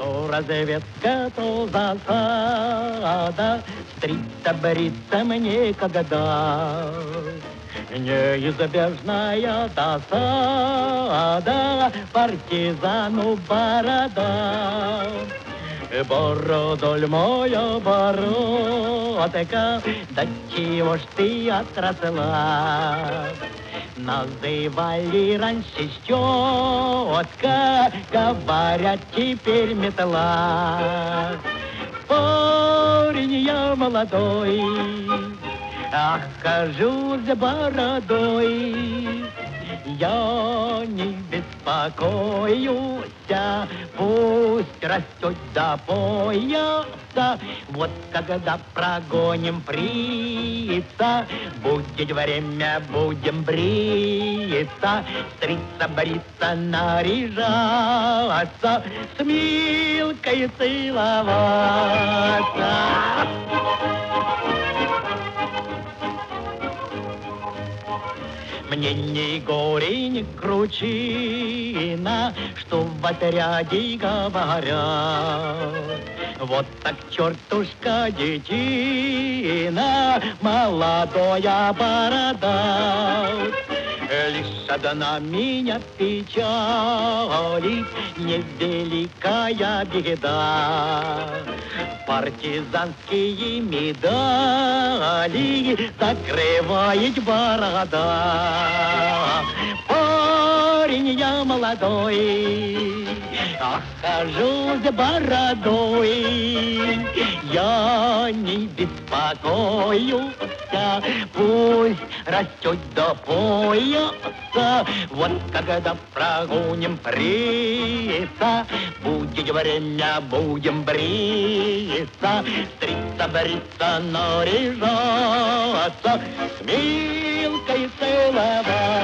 То разведка, то засада, стриться, бриться мне когда. Неизбежная досада, партизану борода. Бородоль моя, бородка, да чего ж ты отросла? Называли раньше щетка, говорят теперь метла. Парень я молодой, ах, хожу с бородой. Я не беспокоюсь, пусть растет до пояса. Вот когда прогоним прица, будет время, будем бриться, стриться, бриться, наряжаться, с Милкой целоваться. Мне ни горе, ни кручина, что в отряде говорят. Вот так чертушка детина, молодая борода. Лишь одна меня печалит, невеликая беда. Партизанские медали закрывает борода. Парень я молодой, ах, хожу с бородой. Я не беспокоюсь, пусть растет до пояса. Вот когда прогоним прица, будет время, будем бриться, стриться, бриться, наряжаться, с Милкой целоваться.